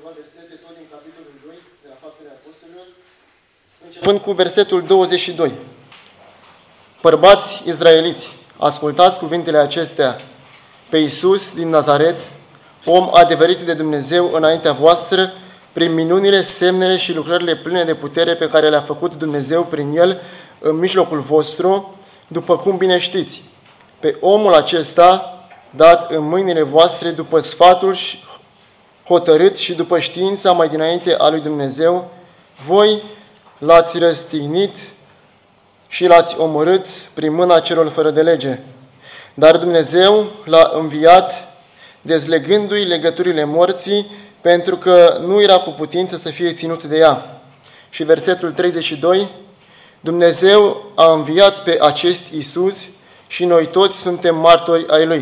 câteva versete, tot din capitolul 2, de la Faptele Apostolilor, începând cu versetul 22. Bărbați izraeliți, ascultați cuvintele acestea. Pe Iisus din Nazaret, om adevărit de Dumnezeu înaintea voastră, prin minunile, semnele și lucrările pline de putere pe care le-a făcut Dumnezeu prin El în mijlocul vostru, după cum bine știți. Pe omul acesta, dat în mâinile voastre după sfatul hotărât și după știința mai dinainte a lui Dumnezeu, voi l-ați răstignit și l-ați omorât prin mâna celor fără de lege. Dar Dumnezeu l-a înviat, dezlegându-i legăturile morții, pentru că nu era cu putință să fie ținut de ea. Și versetul 32, Dumnezeu a înviat pe acest Iisus și noi toți suntem martori ai Lui.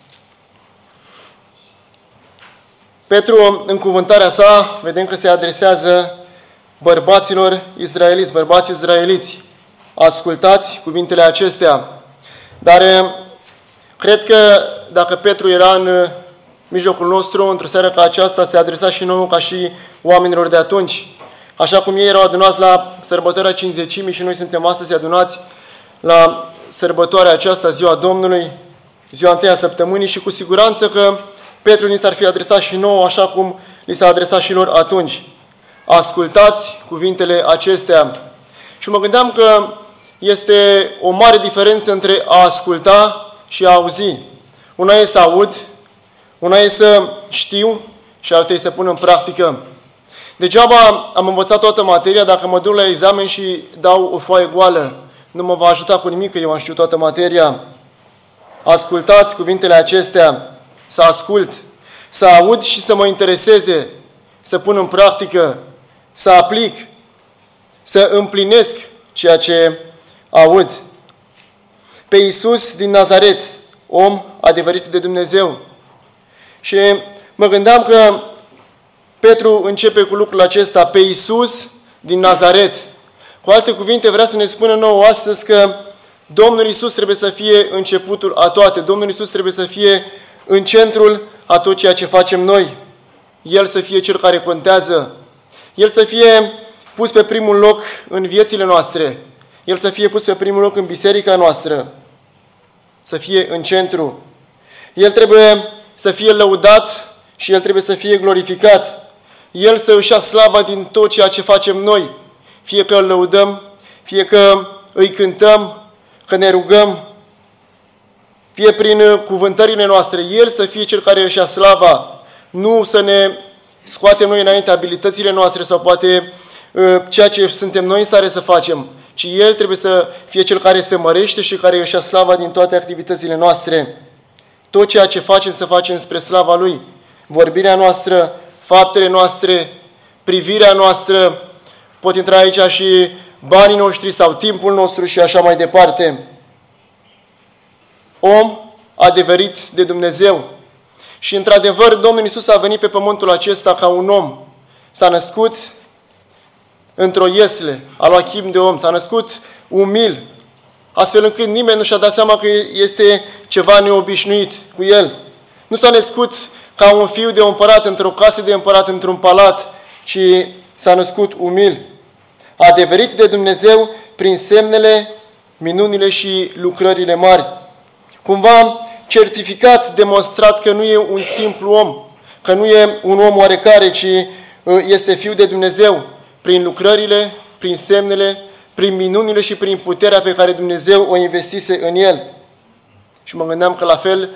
Petru, în cuvântarea sa, vedem că se adresează bărbaților izraeliți, bărbați izraeliți. Ascultați cuvintele acestea. Dar cred că dacă Petru era în mijlocul nostru, într-o seară ca aceasta, se adresa și nouă ca și oamenilor de atunci. Așa cum ei erau adunați la sărbătoarea Cincizecimii și noi suntem astăzi adunați la sărbătoarea aceasta, ziua Domnului, ziua întâia săptămânii, și cu siguranță că Petru ni s-ar fi adresat și nouă așa cum li s-a adresat și lor atunci. Ascultați cuvintele acestea. Și mă gândeam că este o mare diferență între a asculta și a auzi. Una e să aud, una e să știu și alta e să pun în practică. Degeaba am învățat toată materia dacă mă duc la examen și dau o foaie goală. Nu mă va ajuta cu nimic că eu am știut toată materia. Ascultați cuvintele acestea, să ascult, să aud și să mă intereseze, să pun în practică, să aplic, să împlinesc ceea ce aud. Pe Iisus din Nazaret, om adevărit de Dumnezeu. Și mă gândeam că Petru începe cu lucrul acesta, pe Iisus din Nazaret. Cu alte cuvinte, vrea să ne spună nouă astăzi că Domnul Iisus trebuie să fie începutul a toate. Domnul Iisus trebuie să fie în centrul a tot ceea ce facem noi. El să fie cel care contează. El să fie pus pe primul loc în viețile noastre. El să fie pus pe primul loc în biserica noastră. Să fie în centru. El trebuie să fie lăudat și El trebuie să fie glorificat. El să își ia slava din tot ceea ce facem noi. Fie că îl lăudăm, fie că îi cântăm, că ne rugăm, fie prin cuvântările noastre. El să fie Cel care își ia slava. Nu să ne scoatem noi înainte abilitățile noastre sau poate ceea ce suntem noi în stare să facem, ci El trebuie să fie Cel care se mărește și care își ia slava din toate activitățile noastre. Tot ceea ce facem să facem spre slava Lui. Vorbirea noastră, faptele noastre, privirea noastră, pot intra aici și banii noștri sau timpul nostru și așa mai departe. Om adevărit de Dumnezeu. Și într-adevăr, Domnul Iisus a venit pe pământul acesta ca un om. S-a născut într-o iesle, a luat chip de om, s-a născut umil, astfel încât nimeni nu și-a dat seama că este ceva neobișnuit cu el. Nu s-a născut ca un fiu de împărat într-o casă de împărat, într-un palat, ci s-a născut umil. Adevărit de Dumnezeu prin semnele, minunile și lucrările mari. Cumva certificat, demonstrat că nu e un simplu om, că nu e un om oarecare, ci este Fiul de Dumnezeu prin lucrările, prin semnele, prin minunile și prin puterea pe care Dumnezeu o investise în El. Și mă gândeam că la fel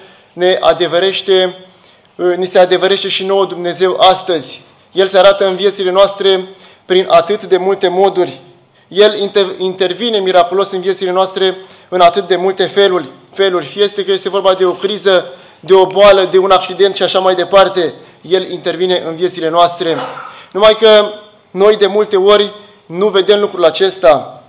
ni se adevărește și nouă Dumnezeu astăzi. El se arată în viețile noastre prin atât de multe moduri. El intervine miraculos în viețile noastre în atât de multe feluri. Fie că este vorba de o criză, de o boală, de un accident și așa mai departe. El intervine în viețile noastre. Numai că noi de multe ori nu vedem lucrul acesta.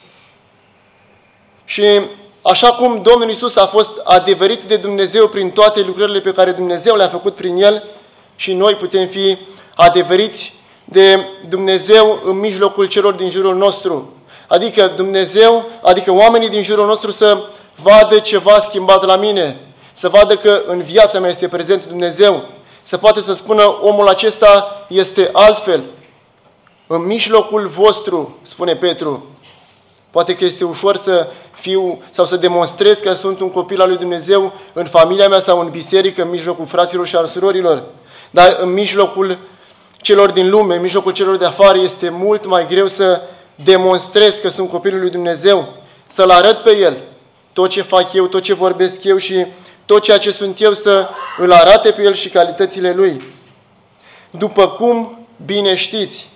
Și așa cum Domnul Iisus a fost adevărit de Dumnezeu prin toate lucrările pe care Dumnezeu le-a făcut prin El, și noi putem fi adevăriți de Dumnezeu în mijlocul celor din jurul nostru. Adică oamenii din jurul nostru să vadă ceva schimbat la mine, să vadă că în viața mea este prezent Dumnezeu, să poată să spună omul acesta este altfel. În mijlocul vostru, spune Petru. Poate că este ușor să fiu sau să demonstrez că sunt un copil al lui Dumnezeu în familia mea sau în biserică, în mijlocul fraților și al surorilor. Dar în mijlocul celor din lume, în mijlocul celor de afară, este mult mai greu să demonstrez că sunt copilul lui Dumnezeu, să-L arăt pe El. Tot ce fac eu, tot ce vorbesc eu și tot ceea ce sunt eu să îl arate pe El și calitățile Lui. După cum bine știți,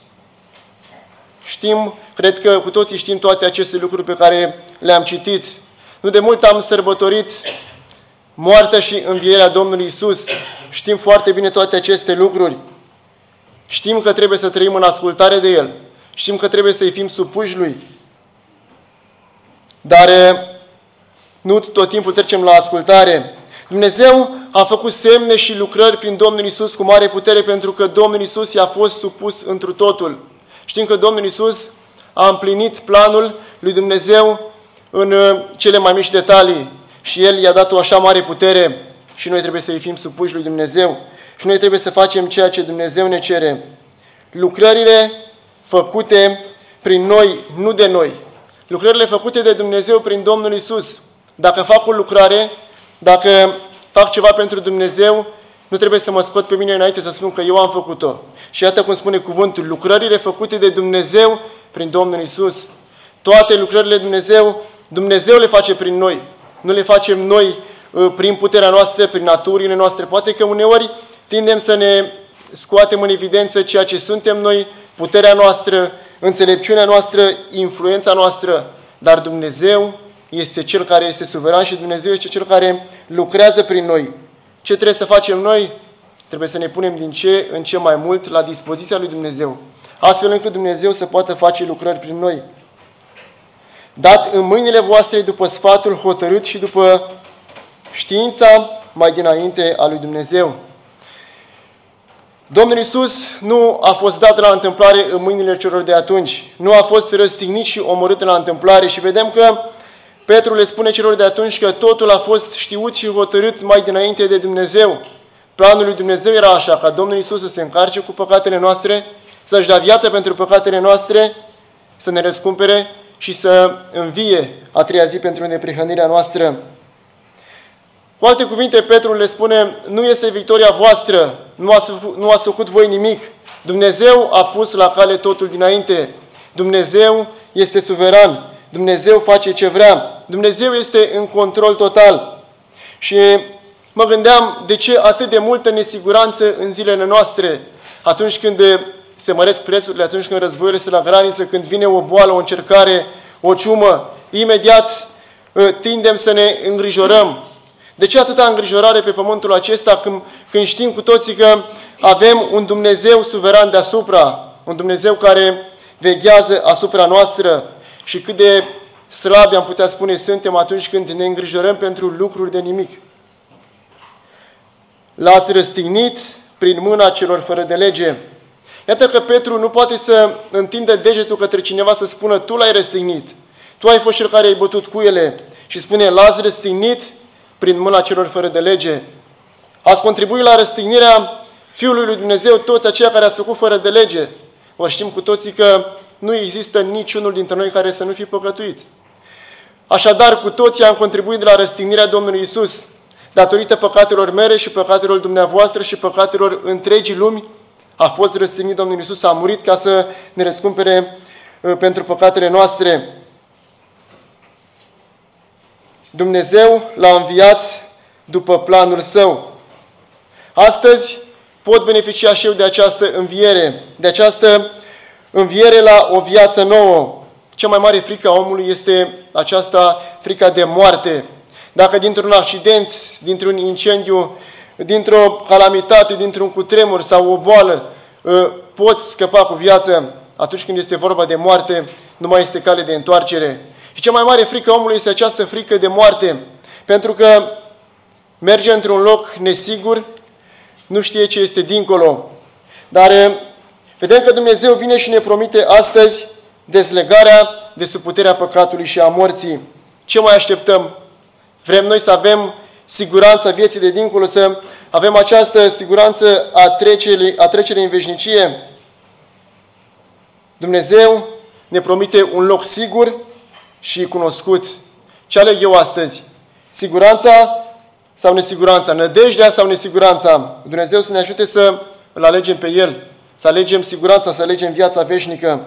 cred că cu toții știm toate aceste lucruri pe care le-am citit. Nu de mult am sărbătorit moartea și învierea Domnului Iisus. Știm foarte bine toate aceste lucruri. Știm că trebuie să trăim în ascultare de El. Știm că trebuie să-i fim supuși Lui. Dar nu tot timpul trecem la ascultare. Dumnezeu a făcut semne și lucrări prin Domnul Iisus cu mare putere pentru că Domnul Iisus i-a fost supus întru totul. Știm că Domnul Iisus a împlinit planul lui Dumnezeu în cele mai mici detalii și El i-a dat o așa mare putere și noi trebuie să-i fim supuși lui Dumnezeu și noi trebuie să facem ceea ce Dumnezeu ne cere. Lucrările făcute prin noi, nu de noi. Lucrările făcute de Dumnezeu prin Domnul Iisus. Dacă fac o lucrare, dacă fac ceva pentru Dumnezeu, nu trebuie să mă scot pe mine înainte să spun că eu am făcut-o. Și iată cum spune cuvântul, lucrările făcute de Dumnezeu prin Domnul Iisus. Toate lucrările Dumnezeu le face prin noi. Nu le facem noi prin puterea noastră, prin naturile noastre. Poate că uneori tindem să ne scoatem în evidență ceea ce suntem noi, puterea noastră, înțelepciunea noastră, influența noastră. Dar Dumnezeu este Cel care este suveran și Dumnezeu este Cel care lucrează prin noi. Ce trebuie să facem noi? Trebuie să ne punem din ce în ce mai mult la dispoziția lui Dumnezeu, astfel încât Dumnezeu să poată face lucrări prin noi. Dat în mâinile voastre după sfatul hotărât și după știința mai dinainte a lui Dumnezeu. Domnul Iisus nu a fost dat la întâmplare în mâinile celor de atunci. Nu a fost răstignit și omorât la întâmplare. Și vedem că Petru le spune celor de atunci că totul a fost știut și hotărât mai dinainte de Dumnezeu. Planul lui Dumnezeu era așa, ca Domnul Iisus să se încarce cu păcatele noastre, să-și dea viața pentru păcatele noastre, să ne răscumpere și să învie a treia zi pentru neprihănirea noastră. Cu alte cuvinte, Petru le spune, nu este victoria voastră, nu ați făcut voi nimic. Dumnezeu a pus la cale totul dinainte. Dumnezeu este suveran. Dumnezeu face ce vrea. Dumnezeu este în control total. Și mă gândeam de ce atât de multă nesiguranță în zilele noastre, atunci când se măresc prețurile, atunci când războiul este la graniță, când vine o boală, o încercare, o ciumă, imediat tindem să ne îngrijorăm. De ce atâta îngrijorare pe pământul acesta când știm cu toții că avem un Dumnezeu suveran deasupra, un Dumnezeu care veghează asupra noastră și cât de slabi am putea spune suntem atunci când ne îngrijorăm pentru lucruri de nimic. L-ați răstignit prin mâna celor fără de lege. Iată că Petru nu poate să întindă degetul către cineva să spună tu l-ai răstignit, tu ai fost cel care ai bătut cuiele și spune l-ați răstignit prin mâna celor fără de lege. Ați contribuit la răstignirea Fiului lui Dumnezeu, toți aceia care ați făcut fără de lege. Ori știm cu toții că nu există niciunul dintre noi care să nu fie păcătuit. Așadar, cu toții am contribuit la răstignirea Domnului Iisus, datorită păcatelor mele și păcatelor dumneavoastră și păcatelor întregii lumi, a fost răstignit Domnul Iisus, a murit ca să ne răscumpere pentru păcatele noastre. Dumnezeu l-a înviat după planul Său. Astăzi pot beneficia și eu de această înviere, la o viață nouă. Cea mai mare frică a omului este aceasta, frica de moarte. Dacă dintr-un accident, dintr-un incendiu, dintr-o calamitate, dintr-un cutremur sau o boală, poți scăpa cu viață, atunci când este vorba de moarte, nu mai este cale de întoarcere. Și cea mai mare frică a omului este această frică de moarte, pentru că merge într-un loc nesigur, nu știe ce este dincolo. Dar vedem că Dumnezeu vine și ne promite astăzi dezlegarea de sub puterea păcatului și a morții. Ce mai așteptăm? Vrem noi să avem siguranța vieții de dincolo, să avem această siguranță a trecerii în veșnicie, Dumnezeu ne promite un loc sigur și cunoscut. Ce aleg eu astăzi? Siguranța sau nesiguranța? Nădejdea sau nesiguranța? Dumnezeu să ne ajute să îl alegem pe El, să alegem siguranța, să alegem viața veșnică.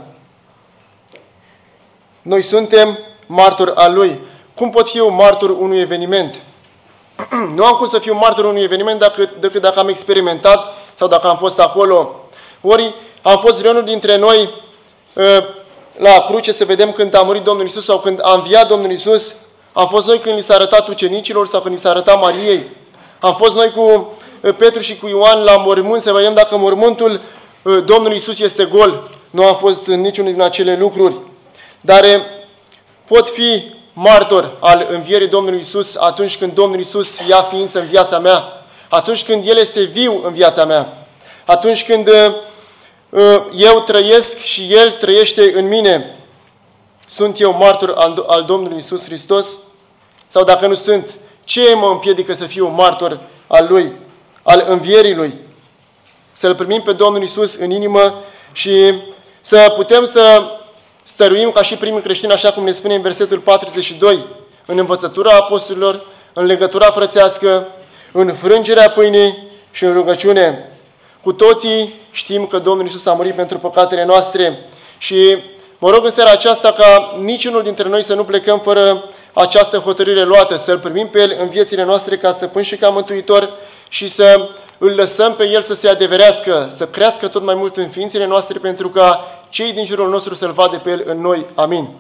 Noi suntem martori al Lui. Cum pot fi un martor unui eveniment? Nu am cum să fiu martor unui eveniment decât dacă am experimentat sau dacă am fost acolo. Ori am fost vreunul dintre noi la cruce să vedem când a murit Domnul Iisus sau când a înviat Domnul Iisus. Am fost noi când li s-a arătat ucenicilor sau când li s-a arătat Mariei. Am fost noi cu Petru și cu Ioan la mormânt să vedem dacă mormântul Domnului Iisus este gol. Nu am fost în niciunul din acele lucruri. Dar pot fi martor al învierii Domnului Iisus atunci când Domnul Iisus ia ființă în viața mea. Atunci când El este viu în viața mea. Atunci când eu trăiesc și El trăiește în mine. Sunt eu martor al Domnului Iisus Hristos? Sau dacă nu sunt, ce mă împiedică să fiu martor al Lui, al învierii Lui? Să-L primim pe Domnul Iisus în inimă și să putem să stăruim ca și primii creștini, așa cum ne spune în versetul 42, în învățătura apostolilor, în legătura frățească, în frângerea pâinii și în rugăciune. Cu toții știm că Domnul Iisus a murit pentru păcatele noastre și mă rog în seara aceasta ca niciunul dintre noi să nu plecăm fără această hotărâre luată, să-L primim pe El în viețile noastre ca stăpân și ca mântuitor și să îl lăsăm pe El să se adeverească, să crească tot mai mult în ființele noastre pentru ca cei din jurul nostru să-L vadă pe El în noi. Amin.